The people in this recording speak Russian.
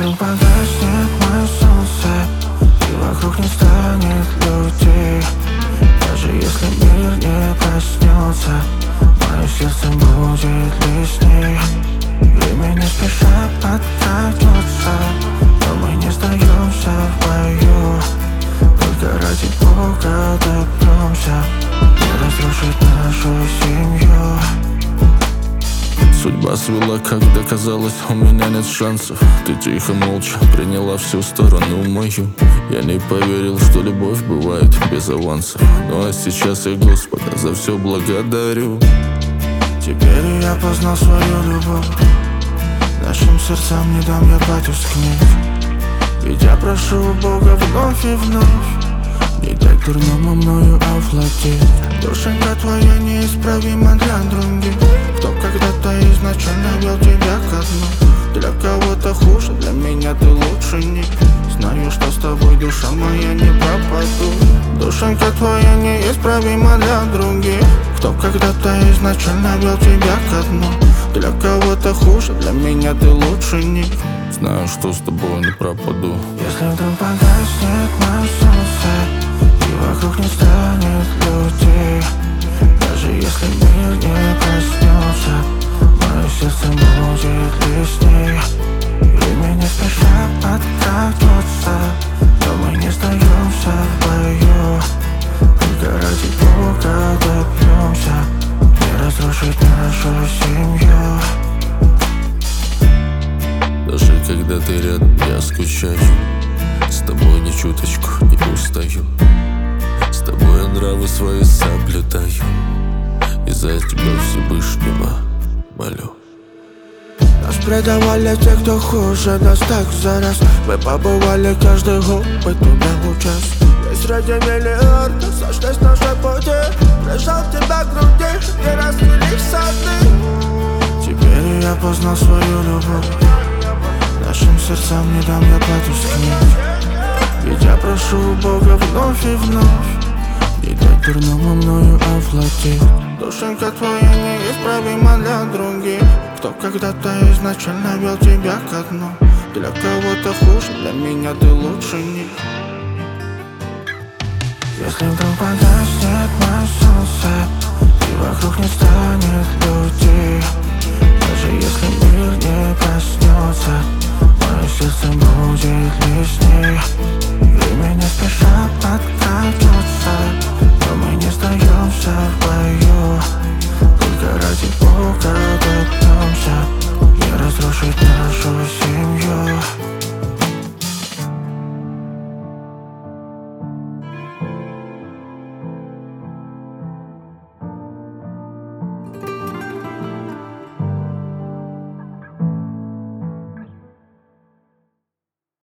вдруг погаснет мое солнце и вокруг не станет людей, даже если мир не проснется, мое сердце будет лишней. Время не спеша подтратится, но мы не сдаемся в бою. Только ради Бога добьемся не разрушить нашу семью. Судьба свела, когда казалось, у меня нет шансов. Ты тихо, молча приняла всю сторону мою. Я не поверил, что любовь бывает без авансов. Ну а сейчас я Господа за все благодарю. Теперь я познал свою любовь, нашим сердцам не дам я потускнеть. Ведь я прошу у Бога вновь и вновь не дать дурному мною овладеть. Душенька твоя неисправима для других, кто когда-то изначально вел тебя ко дну. Для кого-то хуже, для меня ты лучше них. Знаю, что с тобой душа моя не пропаду. Душенька твоя неисправима для других, кто когда-то изначально вел тебя ко дну. Для кого-то хуже, для меня ты лучше них. Знаю, что с тобой не пропаду. Если вдруг погаснет мое солнце и вокруг не станет людей, даже если мир не проснется, мое сердце будет лишней. Время не спеша подкрадется, но мы не сдаемся в бою. Только ради Бога добьемся не разрушить нашу семью. Даже когда ты рядом, я скучаю. С тобой ни чуточку не устаю. С тобой я нравы свои соблюдаю, и за тебя Всевышнего молю. Нас предавали те, кто хуже нас так за раз. Мы побывали каждый год, мы туда участь. Весь ради миллиарда сошлись наши пути. Прижал тебя к груди, и расцвели сады. Теперь я познал свою любовь, нашим сердцам не дам я потускнеть. Ведь я прошу у Бога вновь и вновь не дать дурному мною овладеть. Душенька твоя неисправима для других, кто когда-то изначально вел тебя ко дну. Для кого-то хуже, для меня ты лучше них. Если вдруг погаснет мое солнце и вокруг не станет людей, даже если мир не проснется, мое сердце будет лишней.